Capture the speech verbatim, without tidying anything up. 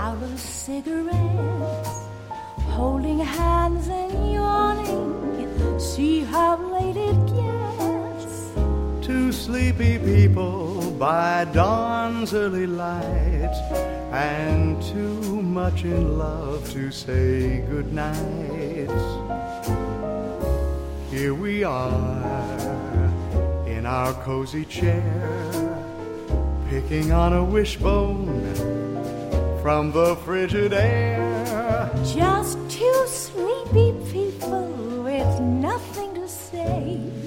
out of cigarettes, holding hands and yawning, see how late it gets. Two sleepy people by dawn's early light, and too much in love to say goodnight. Here we are in our cozy chair, picking on a wishbone from the frigid air. Just two sleepy people with nothing to say,